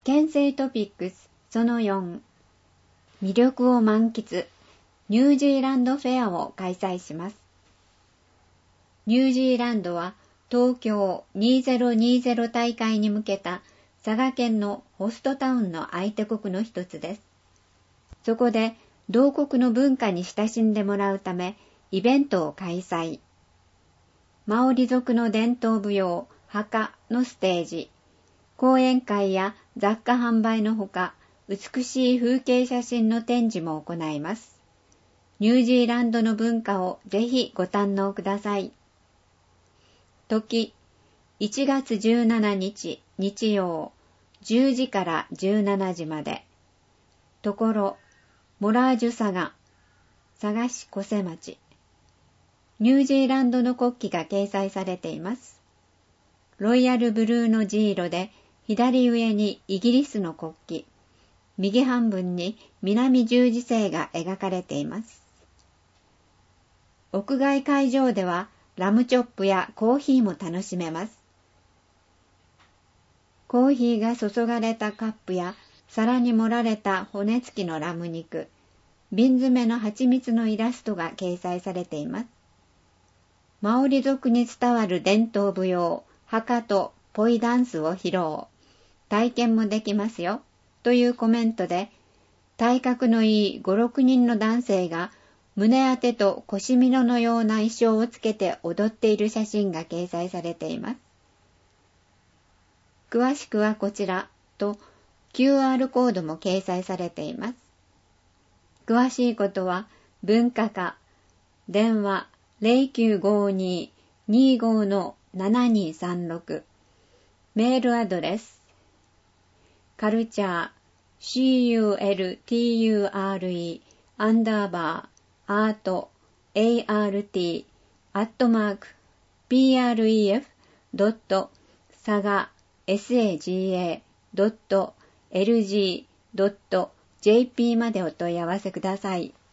県政トピックスその4、魅力を満喫、ニュージーランドフェアを開催します。ニュージーランドは東京2020大会に向けた佐賀県のホストタウンの相手国の一つです。そこで同国の文化に親しんでもらうためイベントを開催。マオリ族の伝統舞踊ハカのステージ、講演会や雑貨販売のほか、美しい風景写真の展示も行います。ニュージーランドの文化をぜひご堪能ください。時、1月17日日曜、10時から17時まで。ところ、モラージュ佐賀、佐賀市小瀬町。ニュージーランドの国旗が掲載されています。ロイヤルブルーのジ色で、左上にイギリスの国旗、右半分に南十字星が描かれています。屋外会場ではラムチョップやコーヒーも楽しめます。コーヒーが注がれたカップや皿に盛られた骨付きのラム肉、瓶詰めの蜂蜜のイラストが掲載されています。マオリ族に伝わる伝統舞踊、ハカとポイダンスを披露。体験もできますよ、というコメントで、体格のいい5、6人の男性が胸当てと腰みののような衣装をつけて踊っている写真が掲載されています。詳しくはこちらと QR コードも掲載されています。詳しいことは文化課電話 0952-25-7236 メールアドレスカルチャー culture_art_pref.saga.lg.jp までお問い合わせください。